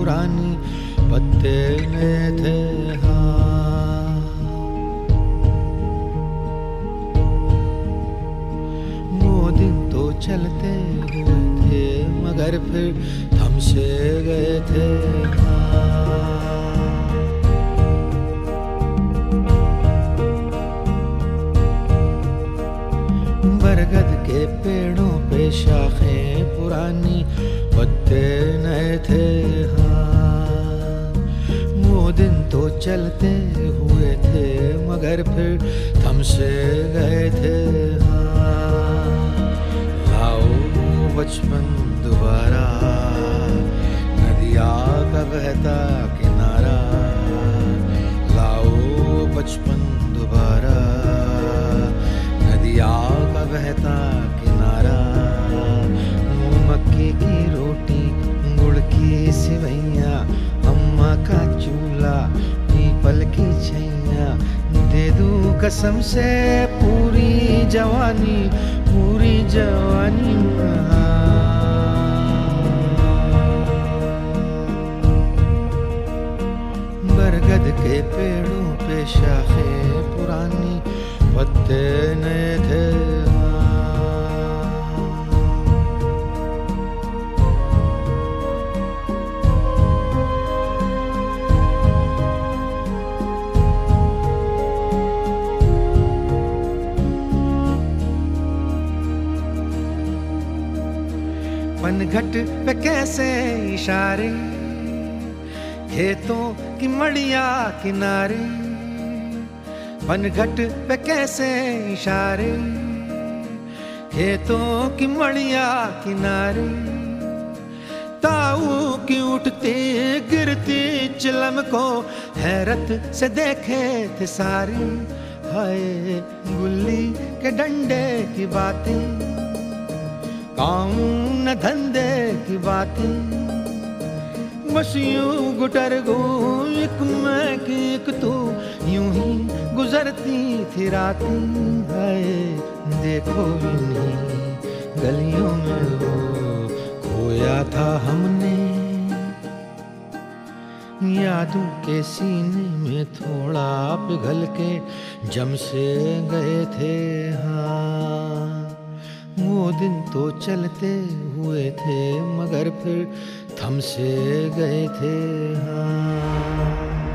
पुरानी पत्ते नए थे। हाँ, वो दिन तो चलते हुए थे मगर फिर थम से गए थे। बरगद के पेड़ों पे शाखें पुरानी पत्ते नए थे। हाँ, वो दिन तो चलते हुए थे मगर फिर थम से गए थे। हाँ, लाओ बचपन दोबारा, नदिया का बहता किनारा। लाओ बचपन दोबारा, नदिया का बहता किनारा। मक्के की रोटी, गुड़ की सिवैया, अम्मा का चूल्हा, पीपल की छैया। दे दूं कसम से पूरी जवानी, पूरी जवानी। बरगद के पेड़ों पे शाखें पुरानी पत्ते नए थे। पनघट पे कैसे इशारे, खेतों की मड़िया किनारे। पनघट पे कैसे इशारे, खेतों की मड़िया किनारे। ताऊ की उठती गिरती चिलम को हैरत से देखे थे सारे। हाय गुल्ली के डंडे की बातें, काम न धंधे की बातें। बस यूं गुटर गो एक मैं कि एक तू, यूं ही गुजरती थी रातें। हाय देखो भी नहीं गलियों में वो खोया था हमने। यादों के सीने में थोड़ा पिघल के जम से गए थे। हाँ, वो दिन तो चलते हुए थे मगर फिर थम से गए थे। हाँ,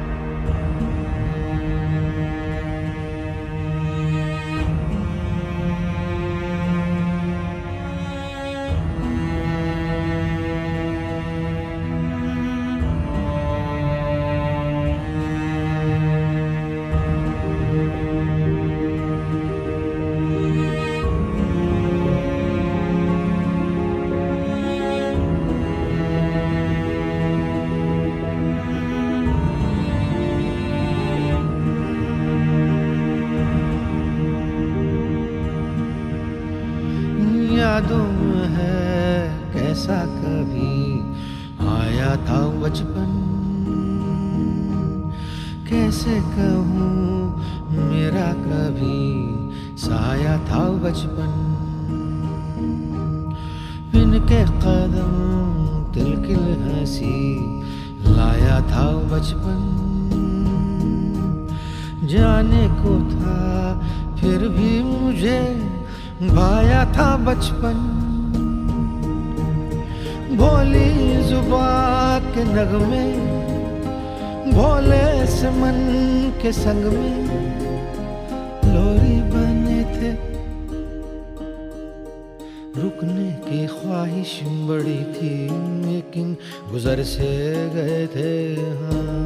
यादों में है कैसा कभी आया था बचपन। कैसे कहूँ मेरा कभी साया था बचपन। इनके कदम तिलकिल हंसी लाया था बचपन। जाने को था फिर भी मुझे भाया था बचपन। भोली जुबान के नगमे भोले से मन के संग में लोरी बने थे। रुकने की ख्वाहिश बड़ी थी लेकिन गुजर से गए थे। हाँ,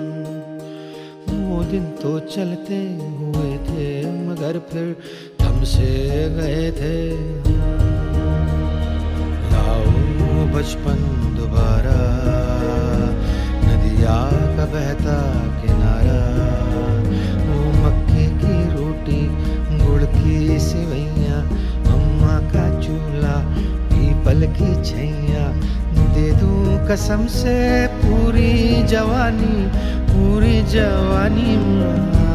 वो दिन तो चलते हुए थे मगर फिर थम से गए थे। लाओ बचपन दोबारा, नदिया का बहता किनारा। वो मक्के की रोटी, गुड़ की सिवैया, अम्मा का चूल्हा, पीपल की छैया। दे दूं कसम से पूरी जवानी, पूरी जवानी।